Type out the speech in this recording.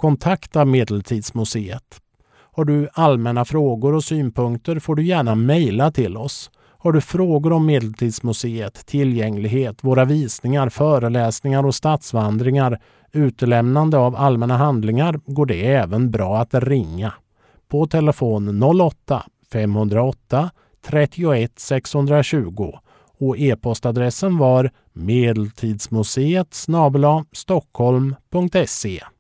kontakta Medeltidsmuseet. Har du allmänna frågor och synpunkter får du gärna mejla till oss. Har du frågor om Medeltidsmuseet, tillgänglighet, våra visningar, föreläsningar och stadsvandringar, utelämnande av allmänna handlingar går det även bra att ringa. På telefon 08 508 31 620 och e-postadressen var medeltidsmuseet@stockholm.se.